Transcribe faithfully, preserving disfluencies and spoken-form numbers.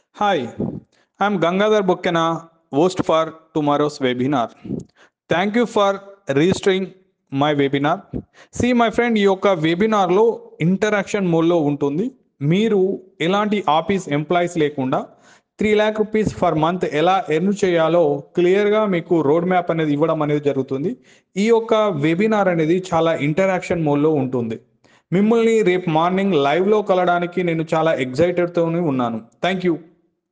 Hi, I'm Gangadhar Bukkena, host for tomorrow's webinar. Thank you for registering my webinar. See my friend, ఈ యొక్క వెబినార్లో interaction మోడ్లో ఉంటుంది. మీరు ఎలాంటి ఆఫీస్ ఎంప్లాయీస్ లేకుండా three lakh rupees for month earn ఎర్న్ చేయాలో క్లియర్గా మీకు రోడ్ మ్యాప్ అనేది ఇవ్వడం అనేది జరుగుతుంది. ఈ యొక్క వెబినార్ అనేది చాలా ఇంటరాక్షన్ మోడ్లో ఉంటుంది. మిమ్మల్ని రేపు మార్నింగ్ లైవ్లో కలవడానికి నేను చాలా ఎగ్జైటెడ్తో ఉన్నాను. Thank you.